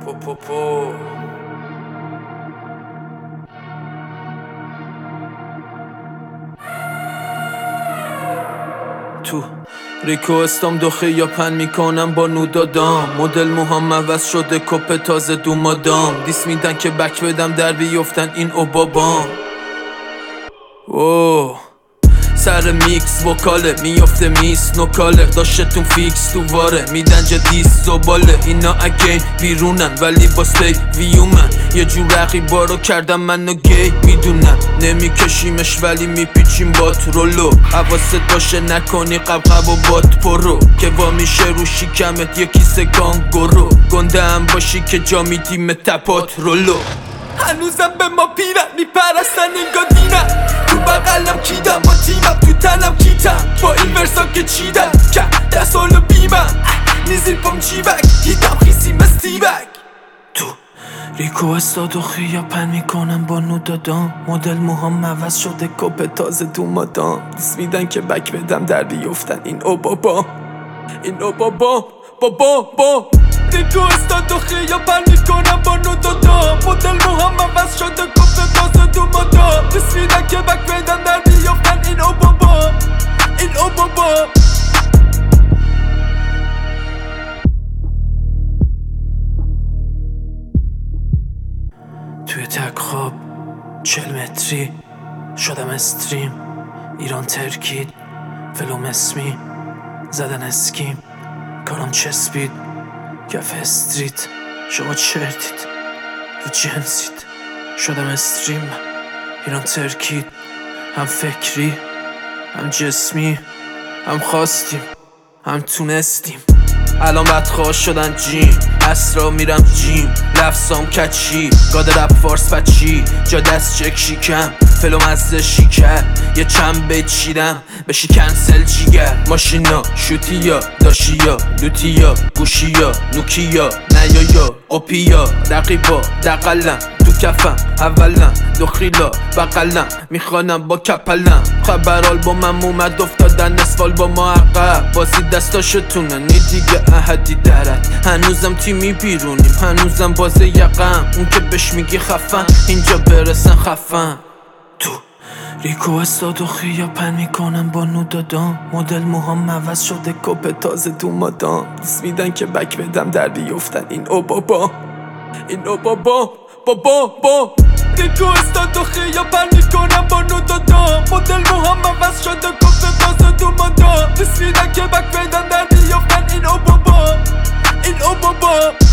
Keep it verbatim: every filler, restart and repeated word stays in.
پو پو پو تو ریکو استام دوخه یا پن میکنم با نودادام مدل موهام عوض شده کپ تازه دو مادام دیس میدن که بک بدم در بیفتن این اوبابام اوه سر میکس وکاله میافته میس نوکاله داشتتون فیکس تو واره میدن جدیس زباله اینا اگین بیرونن ولی باز پی ویومن یه جور رقیبا رو کردم منو گی میدونن نمیکشیمش ولی میپیچیم بات رولو حواست باشه نکنی قبقب و بات پرو که وا میشه رو شیکمت یکی سگانگورو گنده هم باشی که جا میدیم تپات رولو هنوزم به ما پیرن میپرستن انگا دینن تو بقلم کیدم با تیمم تو تنم کیتم با این ورسا که چیدم که دست حالو بیمم نیزیر پام چیبک هیتم خیسی مستیبک تو ریکو استاد و خیاپن میکنم با نودادام مدل موهام عوض شده کپ تازه دو مادام دیس میدن که بک بدم در بیفتن این اوبابا این اوبابا بابا با ریکو استاد و خیاپن میکنم با نودادام مدل موهام عوض شده کپ تازه دو مادام دیس میدن که بک بدم در بیفتن این اوبابا این اوبابا توی تک خواب چل متری شدم استریم ایران ترکید فلوم اسمی زدن اسکیم کارم چسبید کف استریت شما چرتید رو جنسید شدم استریم ایران ترکید هم فکری هم جسمی هم خواستیم هم تونستیم الان بدخواه شدن جیم اسرا میرم جیم لفظام کچی گاده رپ فارس بچی جا دست چک شیکم فلوم از شیکر یه چند بیت چیدم بشی کنسل جیگر ماشینا شوتیا داشیا لوتیا گوشیا نوکیا نیایا قپیا رقیبا دقلم تو کفم اولم دخیلا بقلم میخوانم با کپلم خبرال با من اومد افتادن اسفال با ما عقب بازی دستاشتونه نی دیگه احدی درد هنوزم تیمی بیرونیم هنوزم باز یقم اون که بهش میگی خفن اینجا برسن خفن تو ریکو استاد و خیاپن میکنم با نودادام مدل موهام عوض شده کپ تازه دو مادام دیس میدن که بک بدم در بیفتن این اوبابا این اوبابا بابا با ریکو استاد و خیاپن میکنم با نودادام مدل موهام عوض شده کپ تازه دو مادام دیس میدن که بک بدم در بیفتن این اوبابا این اوبابا